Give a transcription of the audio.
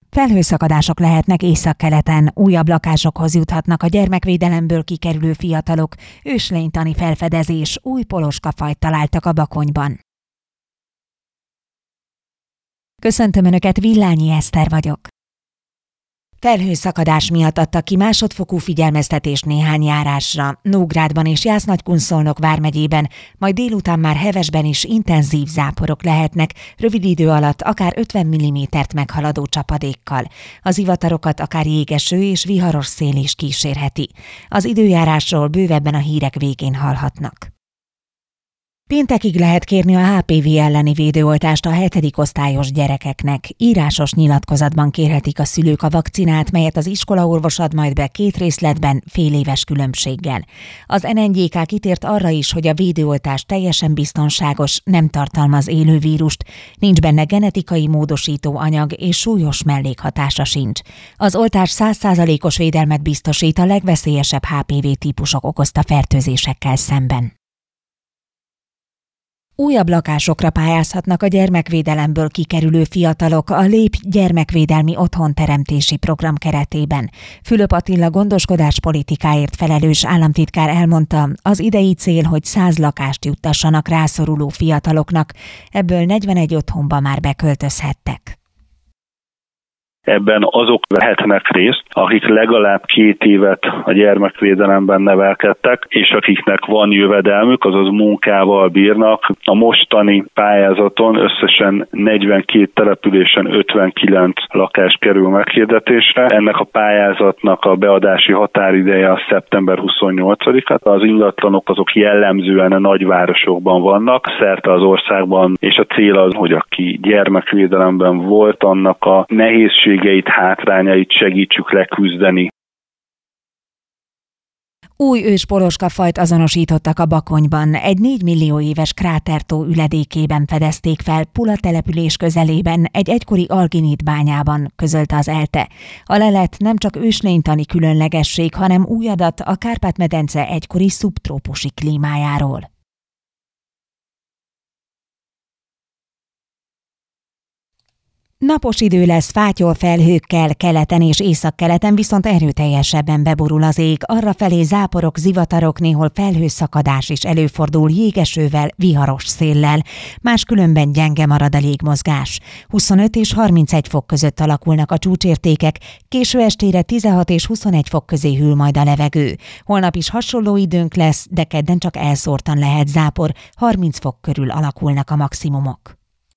Felhőszakadások lehetnek északkeleten, újabb lakásokhoz juthatnak a gyermekvédelemből kikerülő fiatalok, őslénytani felfedezés, új poloskafajt találtak a Bakonyban. Köszöntöm Önöket, Villányi Eszter vagyok. Felhőszakadás miatt adtak ki másodfokú figyelmeztetést néhány járásra. Nógrádban és Jász-Nagykunszolnok vármegyében, majd délután már Hevesben is intenzív záporok lehetnek, rövid idő alatt akár 50 mm-t meghaladó csapadékkal. Az ivatarokat akár jégeső és viharos szél is kísérheti. Az időjárásról bővebben a hírek végén hallhatnak. Péntekig lehet kérni a HPV elleni védőoltást a 7. osztályos gyerekeknek. Írásos nyilatkozatban kérhetik a szülők a vakcinát, melyet az iskolaorvos ad majd be 2 részletben, féléves különbséggel. Az NNGK kitért arra is, hogy a védőoltás teljesen biztonságos, nem tartalmaz élő vírust, nincs benne genetikai módosító anyag és súlyos mellékhatása sincs. Az oltás 100%-os védelmet biztosít a legveszélyesebb HPV típusok okozta fertőzésekkel szemben. Újabb lakásokra pályázhatnak a gyermekvédelemből kikerülő fiatalok a Lépj gyermekvédelmi otthonteremtési program keretében. Fülöp Attila gondoskodáspolitikáért felelős államtitkár elmondta, az idei cél, hogy 100 lakást juttassanak rászoruló fiataloknak, ebből 41 otthonba már beköltözhettek. Ebben azok vehetnek részt, akik legalább 2 évet a gyermekvédelemben nevelkedtek, és akiknek van jövedelmük, azaz munkával bírnak. A mostani pályázaton összesen 42 településen 59 lakás kerül meghirdetésre. Ennek a pályázatnak a beadási határideje a szeptember 28-a. Az ingatlanok azok jellemzően a nagyvárosokban vannak, szerte az országban, és a cél az, hogy aki gyermekvédelemben volt, annak a nehézségeit, hátrányait segítsük leküzdeni. Új őspoloskafajt azonosítottak a Bakonyban. Egy 4 millió éves krátertó üledékében fedezték fel Pula település közelében, egy egykori alginit bányában, közölte az ELTE. A lelet nem csak őslénytani különlegesség, hanem új adat a Kárpát-medence egykori szubtrópusi klímájáról. Napos idő lesz fátyol felhőkkel, keleten és északkeleten viszont erőteljesebben beborul az ég, arrafelé záporok, zivatarok, néhol felhőszakadás is előfordul jégesővel, viharos széllel, máskülönben gyenge marad a légmozgás. 25 és 31 fok között alakulnak a csúcsértékek, késő estére 16 és 21 fok közé hűl majd a levegő. Holnap is hasonló időnk lesz, de kedden csak elszórtan lehet zápor, 30 fok körül alakulnak a maximumok.